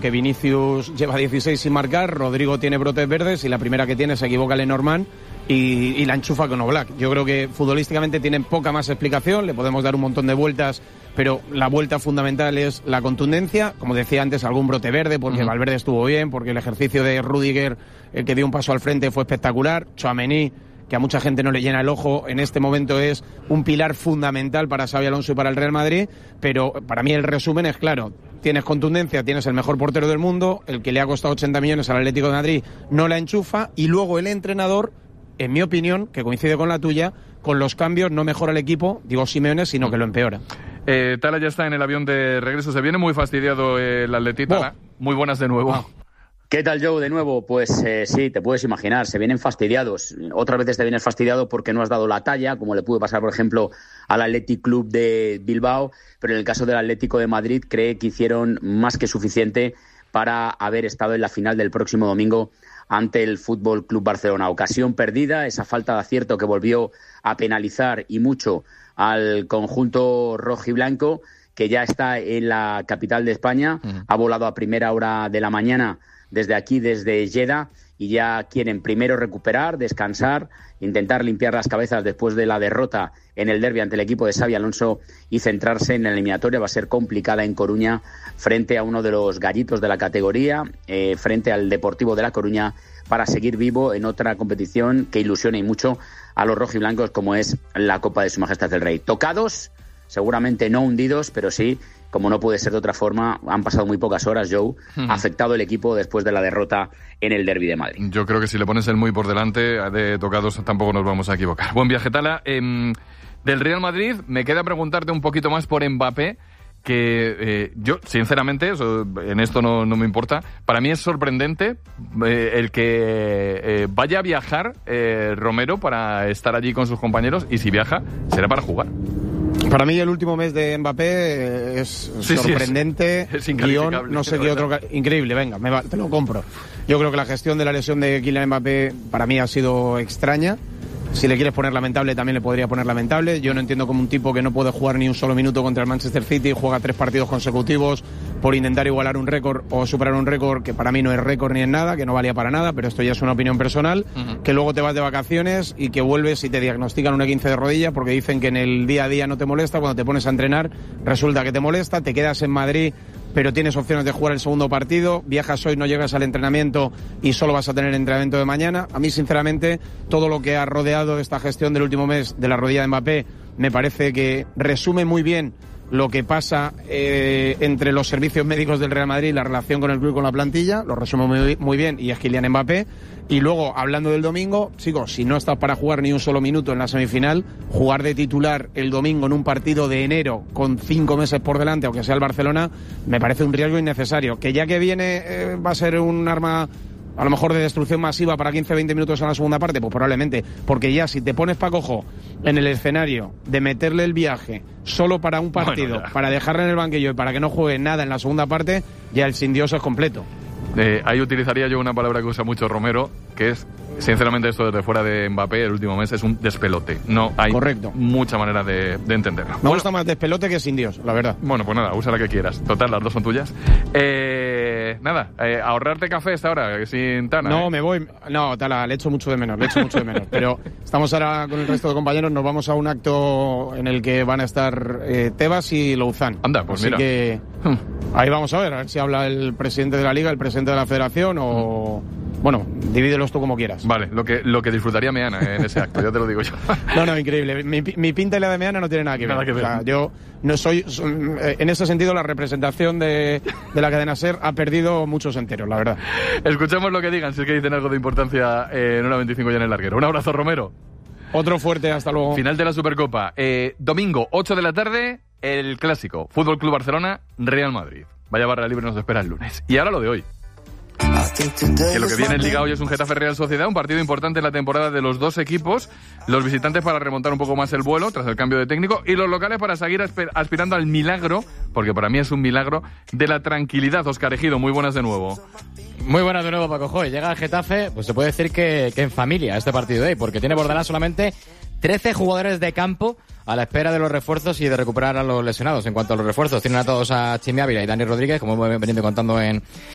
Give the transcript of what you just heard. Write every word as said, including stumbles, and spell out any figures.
que Vinicius lleva dieciséis sin marcar, Rodrigo tiene brotes verdes y la primera que tiene se equivoca Lenormand y, y la enchufa con Oblak. Yo creo que futbolísticamente tienen poca más explicación, le podemos dar un montón de vueltas, pero la vuelta fundamental es la contundencia, como decía antes, algún brote verde, porque uh-huh. Valverde estuvo bien, porque el ejercicio de Rüdiger, el que dio un paso al frente, fue espectacular. Tchouaméni, que a mucha gente no le llena el ojo, en este momento es un pilar fundamental para Xabi Alonso y para el Real Madrid, pero para mí el resumen es claro: tienes contundencia, tienes el mejor portero del mundo, el que le ha costado ochenta millones al Atlético de Madrid no la enchufa, y luego el entrenador, en mi opinión, que coincide con la tuya, con los cambios no mejora el equipo, digo Simeone, sino que lo empeora. Eh, Tala ya está en el avión de regreso, se viene muy fastidiado el Atleti, Tala. Oh. Muy buenas de nuevo. Oh. ¿Qué tal, Joe? De nuevo, pues eh, sí, te puedes imaginar, se vienen fastidiados. Otras veces te vienes fastidiado porque no has dado la talla, como le pudo pasar, por ejemplo, al Athletic Club de Bilbao, pero en el caso del Atlético de Madrid, cree que hicieron más que suficiente para haber estado en la final del próximo domingo ante el Fútbol Club Barcelona. Ocasión perdida, esa falta de acierto que volvió a penalizar y mucho al conjunto rojiblanco, que ya está en la capital de España, uh-huh. ha volado a primera hora de la mañana desde aquí, desde Jeddah, y ya quieren primero recuperar, descansar, intentar limpiar las cabezas después de la derrota en el derbi ante el equipo de Xabi Alonso y centrarse en la eliminatoria. Va a ser complicada en Coruña frente a uno de los gallitos de la categoría, eh, frente al Deportivo de La Coruña, para seguir vivo en otra competición que ilusiona y mucho a los rojiblancos, como es la Copa de Su Majestad el Rey. Tocados, seguramente no hundidos, pero sí, como no puede ser de otra forma, han pasado muy pocas horas, Joe, hmm. afectado el equipo después de la derrota en el derbi de Madrid. Yo creo que si le pones el muy por delante de tocados tampoco nos vamos a equivocar. Buen viaje, Tala. Eh, del Real Madrid me queda preguntarte un poquito más por Mbappé, que eh, yo, sinceramente, eso, en esto no, no me importa, para mí es sorprendente eh, el que eh, vaya a viajar eh, Romero para estar allí con sus compañeros, y si viaja, será para jugar. Para mí el último mes de Mbappé es sí, sorprendente, sí, es, es guión, no sé qué otro... Increíble, venga, me va, te lo compro. Yo creo que la gestión de la lesión de Kylian Mbappé para mí ha sido extraña. Si le quieres poner lamentable, también le podría poner lamentable. Yo no entiendo cómo un tipo que no puede jugar ni un solo minuto contra el Manchester City juega tres partidos consecutivos por intentar igualar un récord o superar un récord que para mí no es récord ni es nada, que no valía para nada, pero esto ya es una opinión personal. Uh-huh. Que luego te vas de vacaciones y que vuelves y te diagnostican una quince de rodilla porque dicen que en el día a día no te molesta, cuando te pones a entrenar resulta que te molesta, te quedas en Madrid pero tienes opciones de jugar el segundo partido, viajas hoy, no llegas al entrenamiento y solo vas a tener entrenamiento de mañana. A mí, sinceramente, todo lo que ha rodeado esta gestión del último mes de la rodilla de Mbappé me parece que resume muy bien lo que pasa eh, entre los servicios médicos del Real Madrid y la relación con el club y con la plantilla, lo resume muy, muy bien, y es Kylian Mbappé. Y luego, hablando del domingo, chicos, si no estás para jugar ni un solo minuto en la semifinal, jugar de titular el domingo en un partido de enero con cinco meses por delante, aunque sea el Barcelona, me parece un riesgo innecesario. Que ya que viene eh, va a ser un arma a lo mejor de destrucción masiva para quince a veinte minutos en la segunda parte, pues probablemente, porque ya si te pones pa' cojo en el escenario de meterle el viaje solo para un partido, bueno, para dejarle en el banquillo y para que no juegue nada en la segunda parte, ya el sin Dios es completo. Eh, ahí utilizaría yo una palabra que usa mucho Romero, que es, sinceramente, esto desde fuera de Mbappé el último mes es un despelote. No hay Correcto. mucha manera de, de entenderlo. Me bueno, gusta más despelote que sin Dios, la verdad. Bueno, pues nada, usa la que quieras. Total, las dos son tuyas. Eh, nada, eh, ahorrarte café esta hora, sin Tana. No, ¿eh? me voy. No, Tala, le echo mucho de menos, le echo mucho de menos. Pero estamos ahora con el resto de compañeros, nos vamos a un acto en el que van a estar eh, Tebas y Louzán. Anda, pues Así mira. que ahí vamos a ver, a ver si habla el presidente de la Liga, el presidente de la Federación o... Bueno, divídelos tú como quieras. Vale, lo que lo que disfrutaría Meana en ese acto, ya te lo digo yo. No, no, increíble. Mi, mi pinta y la de Meana no tiene nada que ver. Nada que ver. O sea, yo no soy... En ese sentido, la representación de, de la cadena SER ha perdido muchos enteros, la verdad. Escuchemos lo que digan, si es que dicen algo de importancia eh, en una veinticinco ya en el larguero. Un abrazo, Romero. Otro fuerte, hasta luego. Final de la Supercopa. Eh, domingo, ocho de la tarde, el clásico. Fútbol Club Barcelona, Real Madrid. Vaya barra libre nos espera el lunes. Y ahora lo de hoy. Que lo que viene en Liga hoy es un Getafe Real Sociedad, un partido importante en la temporada de los dos equipos, los visitantes para remontar un poco más el vuelo tras el cambio de técnico y los locales para seguir aspirando al milagro, porque para mí es un milagro, de la tranquilidad. Óscar Ejido, muy buenas de nuevo. Muy buenas de nuevo, Paco Joy. Llega el Getafe, pues se puede decir que, que en familia este partido de hoy, porque tiene por delante solamente trece jugadores de campo a la espera de los refuerzos y de recuperar a los lesionados. En cuanto a los refuerzos, tienen a todos a Chimi Ávila y Dani Rodríguez, como hemos venido contando en